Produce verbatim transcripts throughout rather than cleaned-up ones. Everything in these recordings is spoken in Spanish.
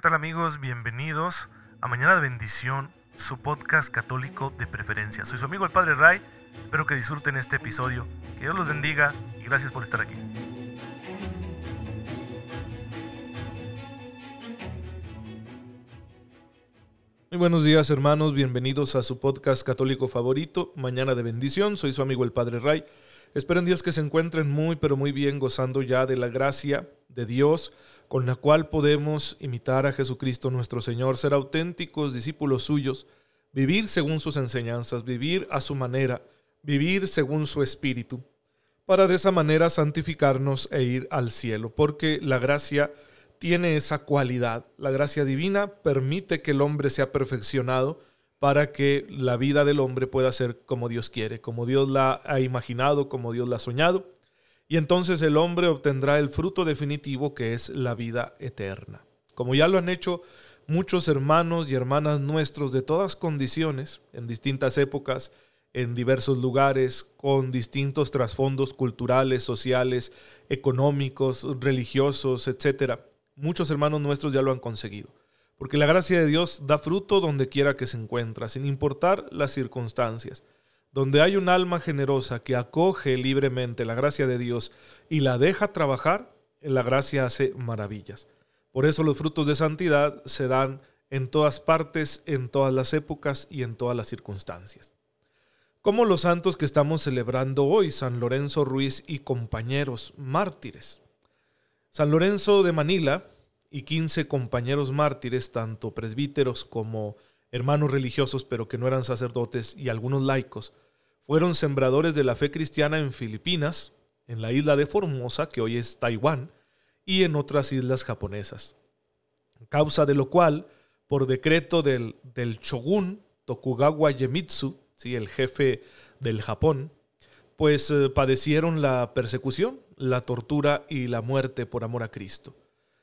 tal amigos? Bienvenidos a Mañana de Bendición, su podcast católico de preferencia. Soy su amigo el Padre Ray, espero que disfruten este episodio, que Dios los bendiga y gracias por estar aquí. Muy buenos días hermanos, bienvenidos a su podcast católico favorito, Mañana de Bendición. Soy su amigo el Padre Ray. Espero en Dios que se encuentren muy pero muy bien, gozando ya de la gracia de Dios, con la cual podemos imitar a Jesucristo nuestro Señor, ser auténticos discípulos suyos, vivir según sus enseñanzas, vivir a su manera, vivir según su espíritu, para de esa manera santificarnos e ir al cielo, porque la gracia tiene esa cualidad. La gracia divina permite que el hombre sea perfeccionado para que la vida del hombre pueda ser como Dios quiere, como Dios la ha imaginado, como Dios la ha soñado. Y entonces el hombre obtendrá el fruto definitivo, que es la vida eterna. Como ya lo han hecho muchos hermanos y hermanas nuestros de todas condiciones, en distintas épocas, en diversos lugares, con distintos trasfondos culturales, sociales, económicos, religiosos, etcétera. Muchos hermanos nuestros ya lo han conseguido, porque la gracia de Dios da fruto donde quiera que se encuentra, sin importar las circunstancias. Donde hay un alma generosa que acoge libremente la gracia de Dios y la deja trabajar, la gracia hace maravillas. Por eso los frutos de santidad se dan en todas partes, en todas las épocas y en todas las circunstancias. Como los santos que estamos celebrando hoy, San Lorenzo Ruiz y compañeros mártires. San Lorenzo de Manila y quince compañeros mártires, tanto presbíteros como hermanos religiosos, pero que no eran sacerdotes, y algunos laicos, fueron sembradores de la fe cristiana en Filipinas, en la isla de Formosa, que hoy es Taiwán, y en otras islas japonesas. Causa de lo cual, por decreto del, del shogun Tokugawa Iemitsu, ¿sí?, el jefe del Japón, pues eh, padecieron la persecución, la tortura y la muerte por amor a Cristo.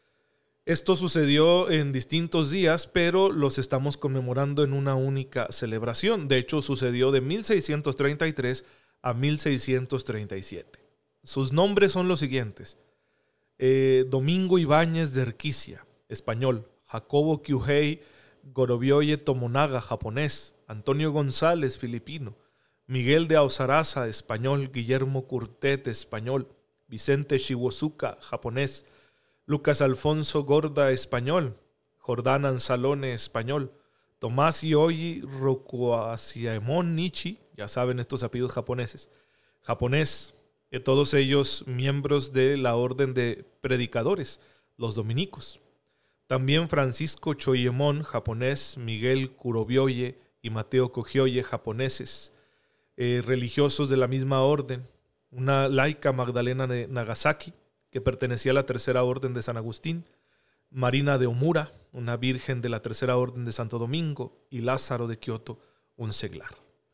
Esto sucedió en distintos días, pero los estamos conmemorando en una única celebración. De hecho, sucedió de mil seiscientos treinta y tres a mil seiscientos treinta y siete. Sus nombres son los siguientes. Eh, Domingo Ibáñez de Erquicia, español. Jacobo Kyuhei Gorobioye Tomonaga, japonés. Antonio González, filipino. Miguel de Auzaraza, español. Guillermo Curtet, español. Vicente Shiwosuka, japonés. Lucas Alfonso Gorda, español. Jordán Anzalone, español. Tomás Yoyi Rokuasiemon Nichi, ya saben estos apellidos japoneses, japonés. Eh, todos ellos miembros de la orden de predicadores, los dominicos. También Francisco Choyemon, japonés. Miguel Kurobioye y Mateo Kogioye, japoneses. Eh, religiosos de la misma orden. Una laica, Magdalena de Nagasaki, que pertenecía a la tercera orden de San Agustín, Marina de Omura, una virgen de la tercera orden de Santo Domingo, y Lázaro de Kioto, un seglar.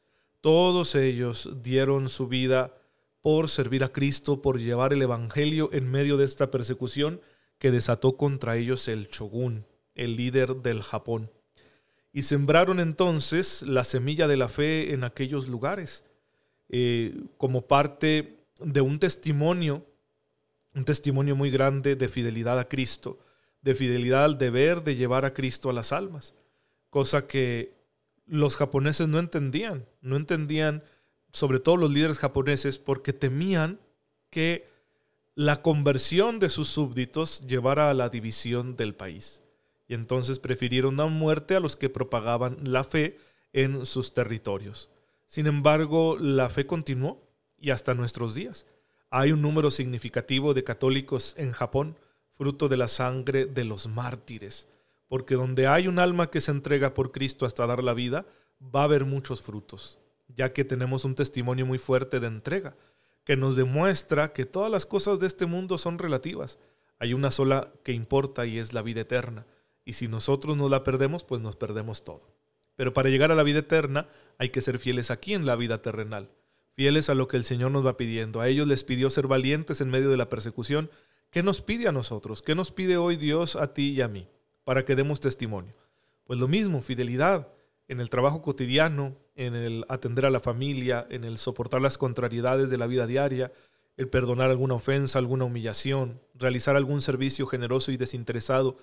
Todos ellos dieron su vida por servir a Cristo, por llevar el evangelio en medio de esta persecución que desató contra ellos el shogun, el líder del Japón. Y sembraron entonces la semilla de la fe en aquellos lugares, eh, como parte de un testimonio, un testimonio muy grande de fidelidad a Cristo, de fidelidad al deber de llevar a Cristo a las almas, cosa que los japoneses no entendían, no entendían, sobre todo los líderes japoneses, porque temían que la conversión de sus súbditos llevara a la división del país. Y entonces prefirieron dar muerte a los que propagaban la fe en sus territorios. Sin embargo, la fe continuó y hasta nuestros días. Hay un número significativo de católicos en Japón, fruto de la sangre de los mártires, porque donde hay un alma que se entrega por Cristo hasta dar la vida, va a haber muchos frutos, ya que tenemos un testimonio muy fuerte de entrega, que nos demuestra que todas las cosas de este mundo son relativas. Hay una sola que importa y es la vida eterna, y si nosotros nos la perdemos, pues nos perdemos todo. Pero para llegar a la vida eterna hay que ser fieles aquí en la vida terrenal, fieles a lo que el Señor nos va pidiendo. A ellos les pidió ser valientes en medio de la persecución. ¿Qué nos pide a nosotros? ¿Qué nos pide hoy Dios a ti y a mí? Para que demos testimonio. Pues lo mismo, fidelidad en el trabajo cotidiano, en el atender a la familia, en el soportar las contrariedades de la vida diaria, el perdonar alguna ofensa, alguna humillación, realizar algún servicio generoso y desinteresado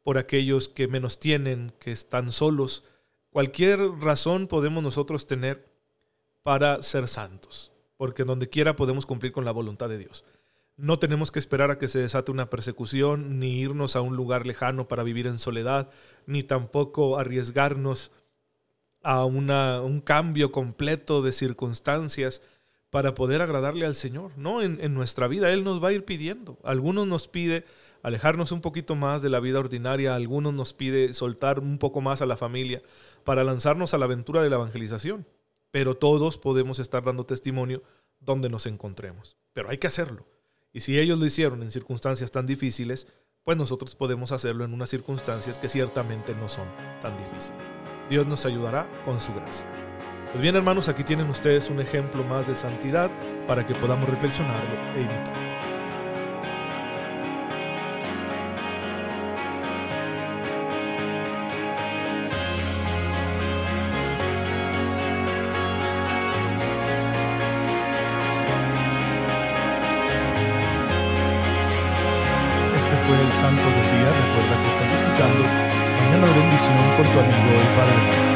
por aquellos que menos tienen, que están solos. Cualquier razón podemos nosotros tener para ser santos, porque donde quiera podemos cumplir con la voluntad de Dios. No tenemos que esperar a que se desate una persecución, ni irnos a un lugar lejano para vivir en soledad, ni tampoco arriesgarnos a una, un cambio completo de circunstancias para poder agradarle al Señor. No, en, en nuestra vida Él nos va a ir pidiendo. Algunos nos pide alejarnos un poquito más de la vida ordinaria, algunos nos pide soltar un poco más a la familia para lanzarnos a la aventura de la evangelización. Pero todos podemos estar dando testimonio donde nos encontremos. Pero hay que hacerlo. Y si ellos lo hicieron en circunstancias tan difíciles, pues nosotros podemos hacerlo en unas circunstancias que ciertamente no son tan difíciles. Dios nos ayudará con su gracia. Pues bien, hermanos, aquí tienen ustedes un ejemplo más de santidad para que podamos reflexionarlo e imitarlo. Este fue el Santo del Día. Recuerda que estás escuchando Mañana de Bendición con tu amigo el Padre Ray.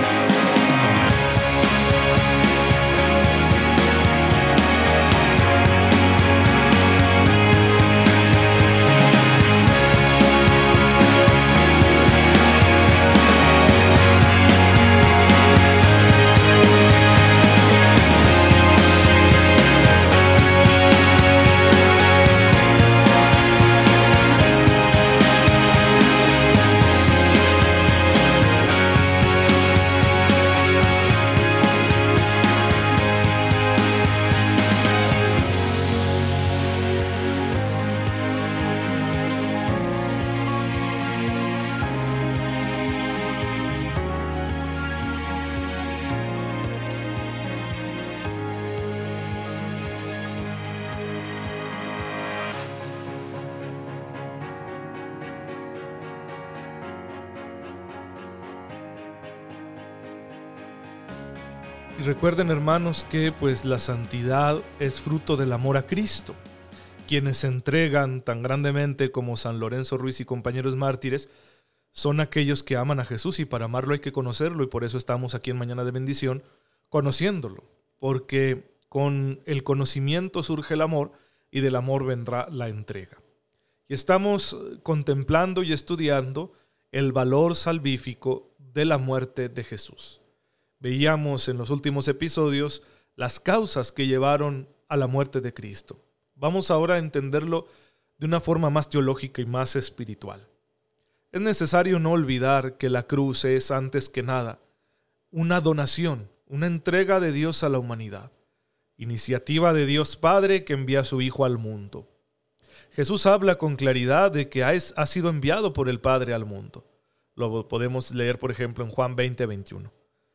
Y recuerden, hermanos, que pues la santidad es fruto del amor a Cristo. Quienes se entregan tan grandemente como San Lorenzo Ruiz y compañeros mártires son aquellos que aman a Jesús, y para amarlo hay que conocerlo, y por eso estamos aquí en Mañana de Bendición conociéndolo, porque con el conocimiento surge el amor y del amor vendrá la entrega. Y estamos contemplando y estudiando el valor salvífico de la muerte de Jesús. Veíamos en los últimos episodios las causas que llevaron a la muerte de Cristo. Vamos ahora a entenderlo de una forma más teológica y más espiritual. Es necesario no olvidar que la cruz es, antes que nada, una donación, una entrega de Dios a la humanidad. Iniciativa de Dios Padre que envía a su Hijo al mundo. Jesús habla con claridad de que ha, ha sido enviado por el Padre al mundo. Lo podemos leer, por ejemplo, en Juan veinte, veintiuno.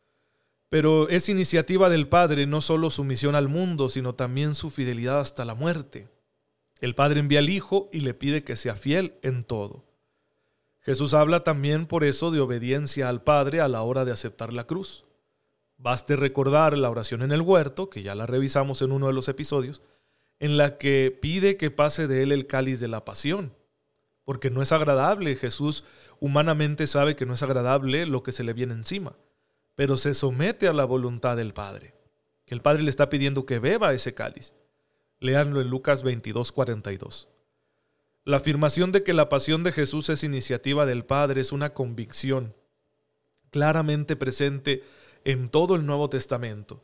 Pero es iniciativa del Padre no solo su misión al mundo, sino también su fidelidad hasta la muerte. El Padre envía al Hijo y le pide que sea fiel en todo. Jesús habla también por eso de obediencia al Padre a la hora de aceptar la cruz. Baste recordar la oración en el huerto, que ya la revisamos en uno de los episodios, en la que pide que pase de él el cáliz de la pasión, porque no es agradable. Jesús humanamente sabe que no es agradable lo que se le viene encima, pero se somete a la voluntad del Padre, que el Padre le está pidiendo que beba ese cáliz. Léanlo en Lucas veintidós, cuarenta y dos. La afirmación de que la pasión de Jesús es iniciativa del Padre es una convicción claramente presente en todo el Nuevo Testamento.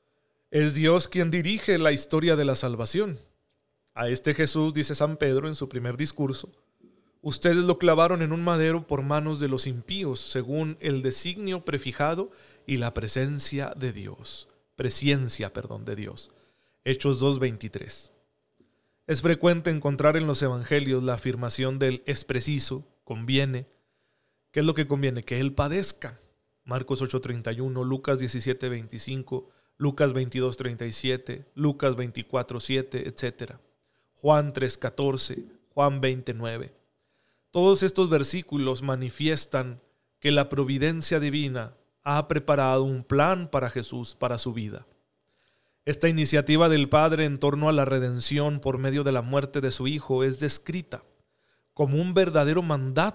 Es Dios quien dirige la historia de la salvación. A este Jesús, dice San Pedro en su primer discurso, ustedes lo clavaron en un madero por manos de los impíos, según el designio prefijado y la presencia de Dios. Presciencia, perdón, de Dios. Hechos dos, veintitrés. Es frecuente encontrar en los evangelios la afirmación del es preciso, conviene. ¿Qué es lo que conviene? Que Él padezca. Marcos ocho, treinta y uno, Lucas diecisiete, veinticinco, Lucas veintidós, treinta y siete, Lucas veinticuatro, siete, etcétera. Juan tres, catorce, Juan veinte, nueve. Todos estos versículos manifiestan que la providencia divina ha preparado un plan para Jesús, para su vida. Esta iniciativa del Padre en torno a la redención por medio de la muerte de su Hijo es descrita como un verdadero mandato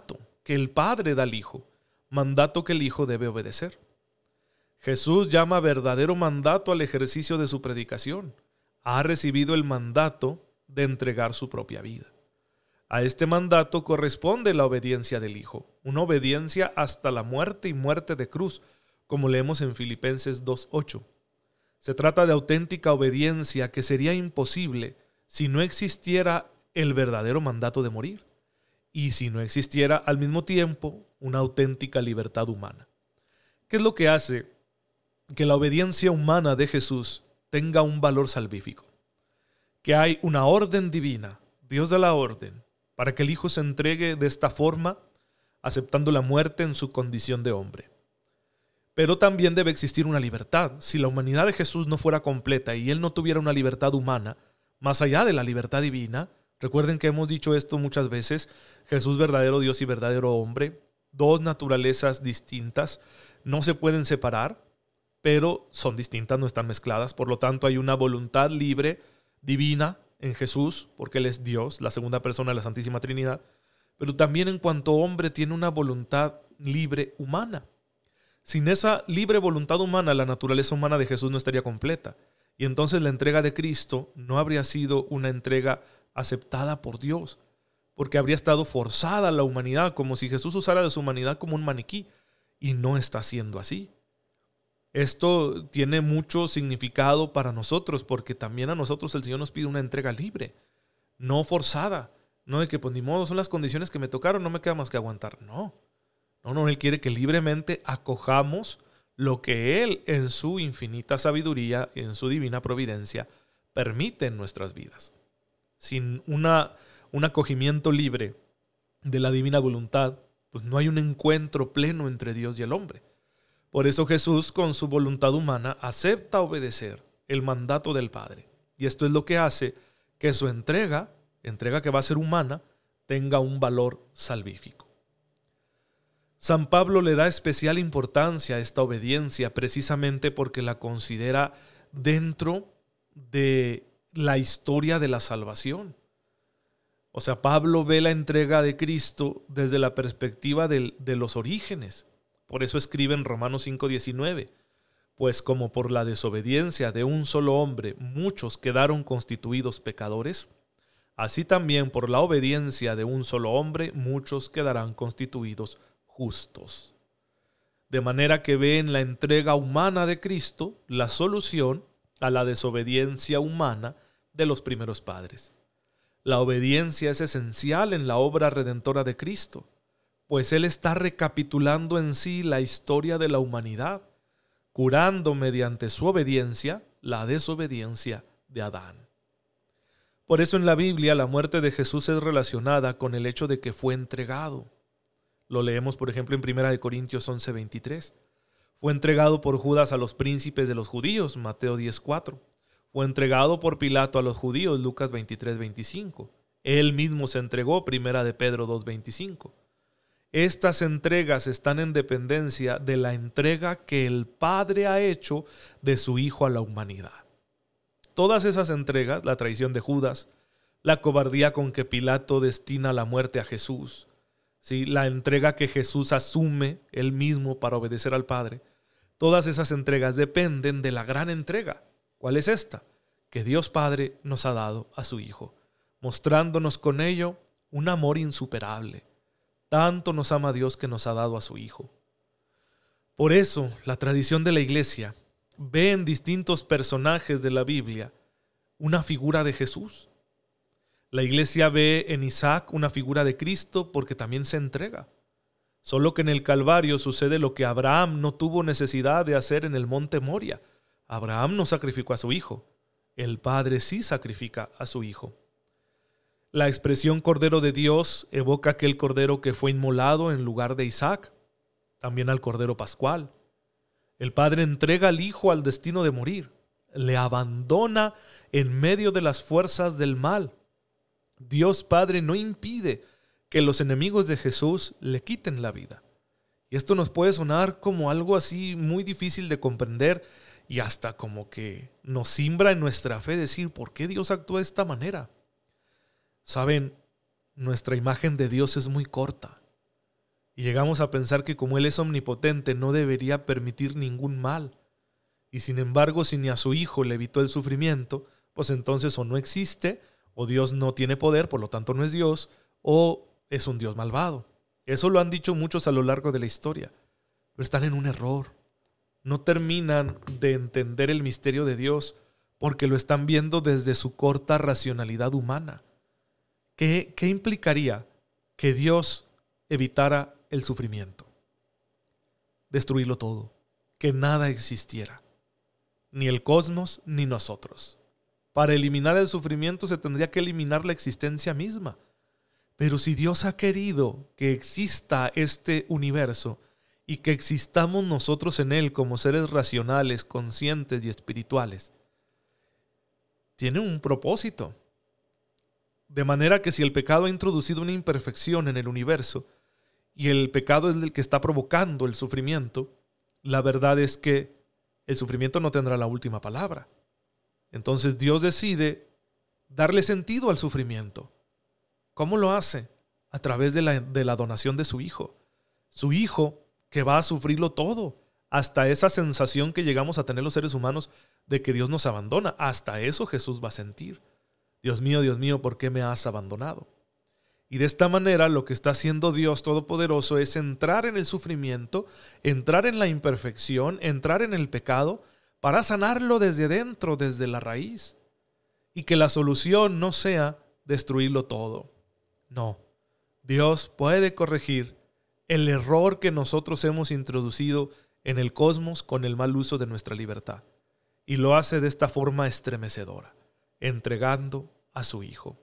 que el Padre da al Hijo, mandato que el Hijo debe obedecer. Jesús llama verdadero mandato al ejercicio de su predicación. Ha recibido el mandato de entregar su propia vida. A este mandato corresponde la obediencia del Hijo, una obediencia hasta la muerte y muerte de cruz, como leemos en Filipenses dos ocho. Se trata de auténtica obediencia que sería imposible si no existiera el verdadero mandato de morir y si no existiera al mismo tiempo una auténtica libertad humana. ¿Qué es lo que hace que la obediencia humana de Jesús tenga un valor salvífico? Que hay una orden divina, Dios da la orden, para que el Hijo se entregue de esta forma, aceptando la muerte en su condición de hombre. Pero también debe existir una libertad. Si la humanidad de Jesús no fuera completa y Él no tuviera una libertad humana, más allá de la libertad divina, recuerden que hemos dicho esto muchas veces, Jesús verdadero Dios y verdadero hombre, dos naturalezas distintas, no se pueden separar, pero son distintas, no están mezcladas. Por lo tanto, hay una voluntad libre, divina, en Jesús, porque Él es Dios, la segunda persona de la Santísima Trinidad, pero también en cuanto hombre tiene una voluntad libre humana. Sin esa libre voluntad humana, la naturaleza humana de Jesús no estaría completa, y entonces la entrega de Cristo no habría sido una entrega aceptada por Dios, porque habría estado forzada la humanidad, como si Jesús usara de su humanidad como un maniquí, y no está siendo así. Esto tiene mucho significado para nosotros, porque también a nosotros el Señor nos pide una entrega libre, no forzada, no de que pues ni modo son las condiciones que me tocaron, no me queda más que aguantar. No, no, no, Él quiere que libremente acojamos lo que Él en su infinita sabiduría, en su divina providencia, permite en nuestras vidas. Sin una, un acogimiento libre de la divina voluntad, pues no hay un encuentro pleno entre Dios y el hombre. Por eso Jesús, con su voluntad humana, acepta obedecer el mandato del Padre. Y esto es lo que hace que su entrega, entrega que va a ser humana, tenga un valor salvífico. San Pablo le da especial importancia a esta obediencia precisamente porque la considera dentro de la historia de la salvación. O sea, Pablo ve la entrega de Cristo desde la perspectiva de, de los orígenes. Por eso escribe en Romanos cinco diecinueve, pues como por la desobediencia de un solo hombre muchos quedaron constituidos pecadores, así también por la obediencia de un solo hombre muchos quedarán constituidos justos. De manera que ve en la entrega humana de Cristo la solución a la desobediencia humana de los primeros padres. La obediencia es esencial en la obra redentora de Cristo, pues Él está recapitulando en sí la historia de la humanidad, curando mediante su obediencia la desobediencia de Adán. Por eso en la Biblia la muerte de Jesús es relacionada con el hecho de que fue entregado. Lo leemos, por ejemplo, en primera de Corintios once veintitrés. Fue entregado por Judas a los príncipes de los judíos, Mateo diez cuatro. Fue entregado por Pilato a los judíos, Lucas veintitrés veinticinco. Él mismo se entregó, primera de Pedro dos veinticinco. Estas entregas están en dependencia de la entrega que el Padre ha hecho de su Hijo a la humanidad. Todas esas entregas, la traición de Judas, la cobardía con que Pilato destina la muerte a Jesús, ¿sí?, la entrega que Jesús asume él mismo para obedecer al Padre, todas esas entregas dependen de la gran entrega. ¿Cuál es esta? Que Dios Padre nos ha dado a su Hijo, mostrándonos con ello un amor insuperable. Tanto nos ama Dios que nos ha dado a su Hijo. Por eso, la tradición de la Iglesia ve en distintos personajes de la Biblia una figura de Jesús. La Iglesia ve en Isaac una figura de Cristo porque también se entrega. Solo que en el Calvario sucede lo que Abraham no tuvo necesidad de hacer en el monte Moria. Abraham no sacrificó a su hijo. El Padre sí sacrifica a su Hijo. La expresión Cordero de Dios evoca aquel Cordero que fue inmolado en lugar de Isaac, también al Cordero Pascual. El Padre entrega al Hijo al destino de morir, le abandona en medio de las fuerzas del mal. Dios Padre no impide que los enemigos de Jesús le quiten la vida. Y esto nos puede sonar como algo así muy difícil de comprender y hasta como que nos simbra en nuestra fe decir, ¿por qué Dios actúa de esta manera? Saben, nuestra imagen de Dios es muy corta. Y llegamos a pensar que como Él es omnipotente, no debería permitir ningún mal. Y sin embargo, si ni a su Hijo le evitó el sufrimiento, pues entonces o no existe, o Dios no tiene poder, por lo tanto no es Dios, o es un Dios malvado. Eso lo han dicho muchos a lo largo de la historia, pero están en un error. No terminan de entender el misterio de Dios porque lo están viendo desde su corta racionalidad humana. ¿Qué, qué implicaría que Dios evitara el sufrimiento? Destruirlo todo, que nada existiera, ni el cosmos ni nosotros. Para eliminar el sufrimiento se tendría que eliminar la existencia misma. Pero si Dios ha querido que exista este universo y que existamos nosotros en él como seres racionales, conscientes y espirituales, tiene un propósito. De manera que si el pecado ha introducido una imperfección en el universo y el pecado es el que está provocando el sufrimiento, la verdad es que el sufrimiento no tendrá la última palabra. Entonces Dios decide darle sentido al sufrimiento. ¿Cómo lo hace? A través de la, de la donación de su Hijo. Su Hijo que va a sufrirlo todo, hasta esa sensación que llegamos a tener los seres humanos de que Dios nos abandona. Hasta eso Jesús va a sentir. Dios mío, Dios mío, ¿por qué me has abandonado? Y de esta manera lo que está haciendo Dios Todopoderoso es entrar en el sufrimiento, entrar en la imperfección, entrar en el pecado, para sanarlo desde dentro, desde la raíz. Y que la solución no sea destruirlo todo. No, Dios puede corregir el error que nosotros hemos introducido en el cosmos con el mal uso de nuestra libertad. Y lo hace de esta forma estremecedora, entregando a su Hijo.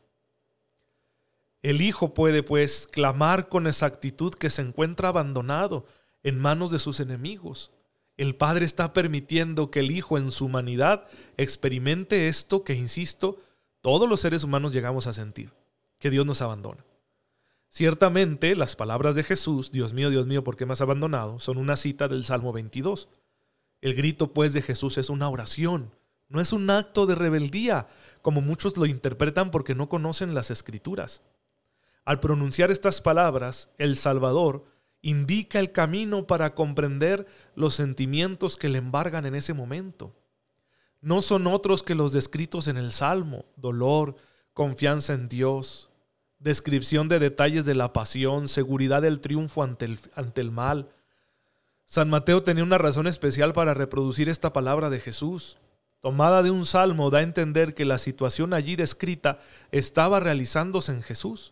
El Hijo puede, pues, clamar con exactitud que se encuentra abandonado en manos de sus enemigos. El Padre está permitiendo que el Hijo en su humanidad experimente esto que, insisto, todos los seres humanos llegamos a sentir, que Dios nos abandona. Ciertamente, las palabras de Jesús, Dios mío, Dios mío, ¿por qué me has abandonado?, son una cita del Salmo veintidós. El grito, pues, de Jesús es una oración, no es un acto de rebeldía, como muchos lo interpretan porque no conocen las Escrituras. Al pronunciar estas palabras, el Salvador indica el camino para comprender los sentimientos que le embargan en ese momento. No son otros que los descritos en el Salmo: dolor, confianza en Dios, descripción de detalles de la pasión, seguridad del triunfo ante el, ante el mal. San Mateo tenía una razón especial para reproducir esta palabra de Jesús. Tomada de un salmo, da a entender que la situación allí descrita estaba realizándose en Jesús.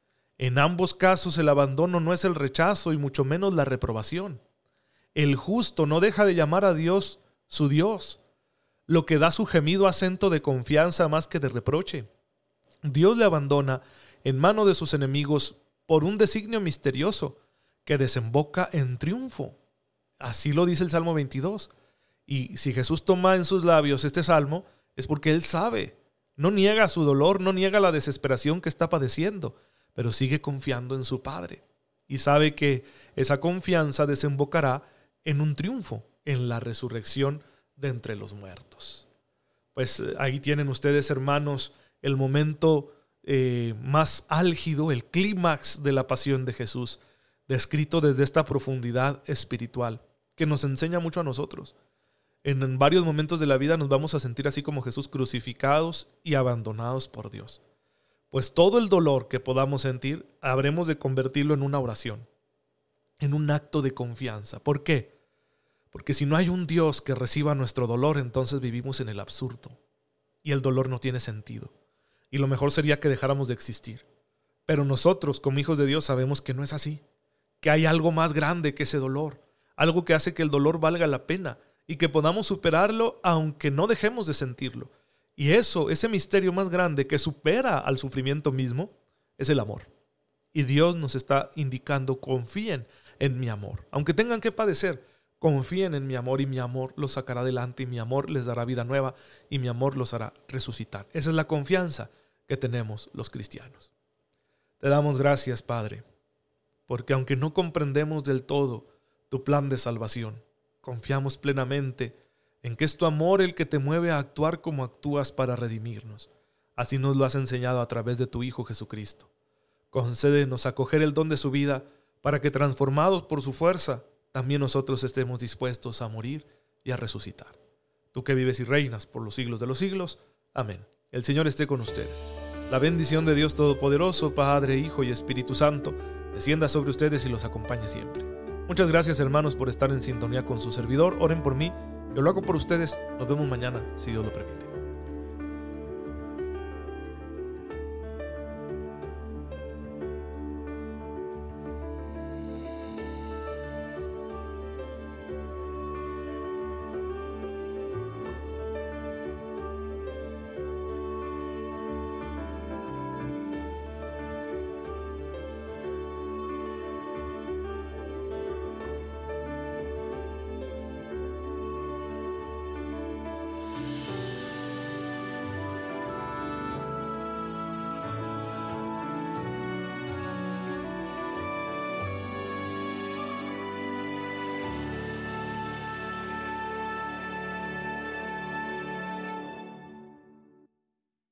En ambos casos el abandono no es el rechazo y mucho menos la reprobación. El justo no deja de llamar a Dios su Dios, lo que da su gemido acento de confianza más que de reproche. Dios le abandona en mano de sus enemigos por un designio misterioso que desemboca en triunfo. Así lo dice el Salmo veintidós. Y si Jesús toma en sus labios este salmo, es porque Él sabe. No niega su dolor, no niega la desesperación que está padeciendo, pero sigue confiando en su Padre. Y sabe que esa confianza desembocará en un triunfo, en la resurrección de entre los muertos. Pues ahí tienen ustedes, hermanos, el momento eh, más álgido, el clímax de la pasión de Jesús, descrito desde esta profundidad espiritual, que nos enseña mucho a nosotros. En, en varios momentos de la vida nos vamos a sentir así como Jesús, crucificados y abandonados por Dios. Pues todo el dolor que podamos sentir, habremos de convertirlo en una oración, en un acto de confianza. ¿Por qué? Porque si no hay un Dios que reciba nuestro dolor, entonces vivimos en el absurdo y el dolor no tiene sentido. Y lo mejor sería que dejáramos de existir. Pero nosotros, como hijos de Dios, sabemos que no es así, que hay algo más grande que ese dolor, algo que hace que el dolor valga la pena y que podamos superarlo aunque no dejemos de sentirlo. Y eso, ese misterio más grande que supera al sufrimiento mismo, es el amor. Y Dios nos está indicando: confíen en mi amor. Aunque tengan que padecer, confíen en mi amor y mi amor los sacará adelante y mi amor les dará vida nueva y mi amor los hará resucitar. Esa es la confianza que tenemos los cristianos. Te damos gracias, Padre, porque aunque no comprendemos del todo tu plan de salvación, confiamos plenamente en que es tu amor el que te mueve a actuar como actúas para redimirnos. Así nos lo has enseñado a través de tu Hijo Jesucristo. Concédenos acoger el don de su vida para que transformados por su fuerza, también nosotros estemos dispuestos a morir y a resucitar. Tú que vives y reinas por los siglos de los siglos. Amén. El Señor esté con ustedes. La bendición de Dios Todopoderoso, Padre, Hijo y Espíritu Santo, descienda sobre ustedes y los acompañe siempre. Muchas gracias, hermanos, por estar en sintonía con su servidor. Oren por mí. Yo lo hago por ustedes. Nos vemos mañana, si Dios lo permite.